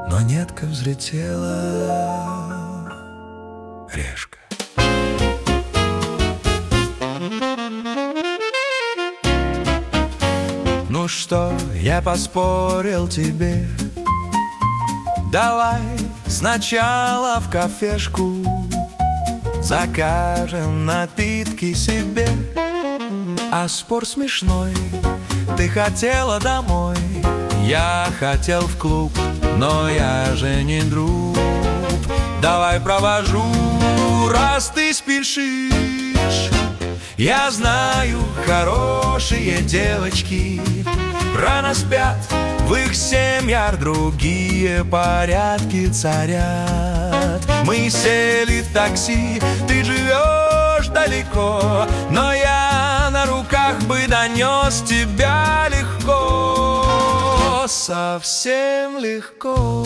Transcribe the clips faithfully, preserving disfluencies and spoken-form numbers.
монетка взлетела, решка. Ну что, я поспорил тебе, давай сначала в кафешку закажем напитки себе. А спор смешной, ты хотела домой, я хотел в клуб, но я же не друг. Давай провожу, раз ты спешишь. Я знаю, хорошие девочки рано спят, в их семьях другие порядки царят. Мы сели в такси, ты живешь далеко, но я на руках бы донес тебя легко, совсем легко.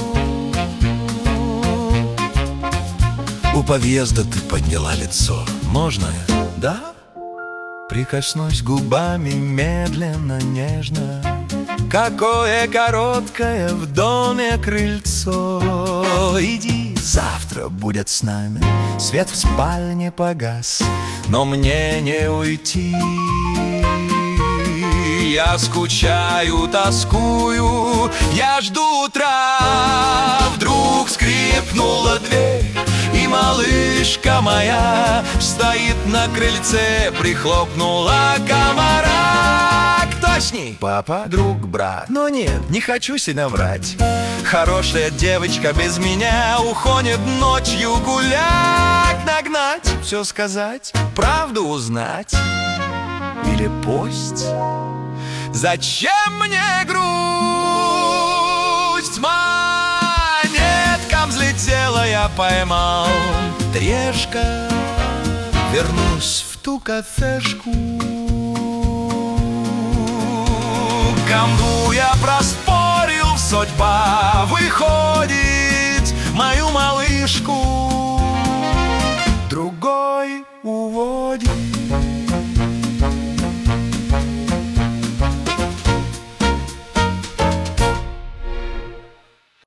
У подъезда ты подняла лицо. Можно? Да? Прикоснусь губами медленно, нежно. Какое короткое в доме крыльцо. Иди, завтра будет с нами. Свет в спальне погас, но мне не уйти. Я скучаю, тоскую, я жду утра. Вдруг скрипнула дверь, и малышка моя стоит на крыльце, прихлопнула комара. Кто с ней? Папа, друг, брат. Но нет, не хочу сильно врать. Хорошая девочка без меня уходит ночью гулять. Нагнать, все сказать, правду узнать. Или пусть? Зачем мне грусть? Монеткам взлетела, я поймал трешка. Вернусь в ту кафешку. Кому я проспорил, судьба выходит мою малышку. Друг